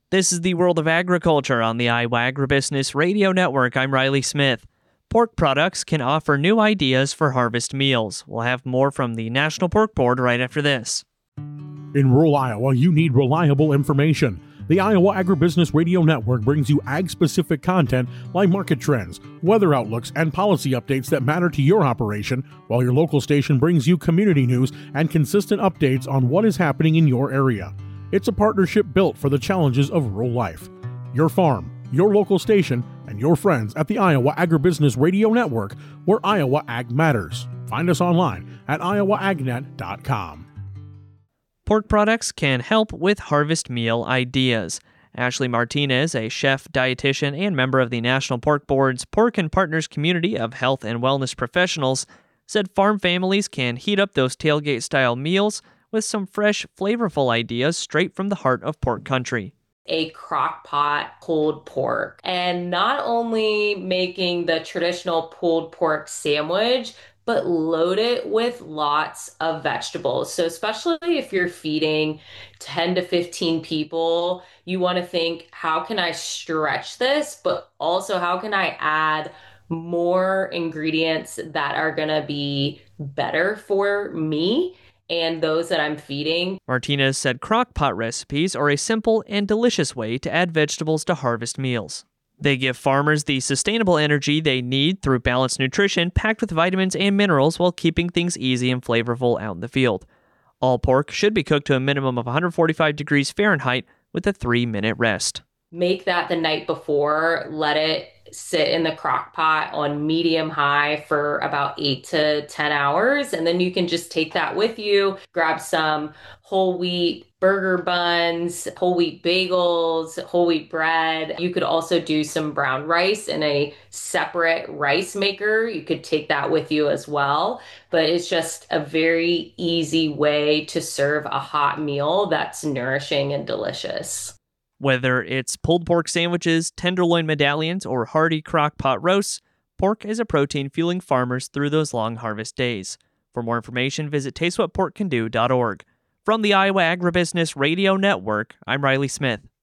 This is the World of Agriculture on the Iowa Agribusiness Radio Network. I'm Riley Smith. Pork products can offer new ideas for harvest meals. We'll have more from the National Pork Board right after this. In rural Iowa, you need reliable information. The Iowa Agribusiness Radio Network brings you ag-specific content like market trends, weather outlooks, and policy updates that matter to your operation, while your local station brings you community news and consistent updates on what is happening in your area. It's a partnership built for the challenges of rural life. Your farm, your local station, and your friends at the Iowa Agribusiness Radio Network, where Iowa Ag matters. Find us online at iowaagnet.com. Pork products can help with harvest meal ideas. Ashley Martinez, a chef, dietitian, and member of the National Pork Board's Pork and Partners community of health and wellness professionals, said farm families can heat up those tailgate-style meals with some fresh, flavorful ideas straight from the heart of pork country. A crock pot pulled pork, and not only making the traditional pulled pork sandwich, but load it with lots of vegetables. So especially if you're feeding 10 to 15 people, you want to think, how can I stretch this? But also, how can I add more ingredients that are going to be better for me and those that I'm feeding? Martinez said crock pot recipes are a simple and delicious way to add vegetables to harvest meals. They give farmers the sustainable energy they need through balanced nutrition packed with vitamins and minerals while keeping things easy and flavorful out in the field. All pork should be cooked to a minimum of 145 degrees Fahrenheit with a 3-minute rest. Make that the night before, let it sit in the crock pot on medium high for about 8 to 10 hours. And then you can just take that with you, grab some whole wheat burger buns, whole wheat bagels, whole wheat bread. You could also do some brown rice in a separate rice maker. You could take that with you as well. But it's just a very easy way to serve a hot meal that's nourishing and delicious. Whether it's pulled pork sandwiches, tenderloin medallions, or hearty crock pot roasts, pork is a protein fueling farmers through those long harvest days. For more information, visit tastewhatporkcando.org. From the Iowa Agribusiness Radio Network, I'm Riley Smith.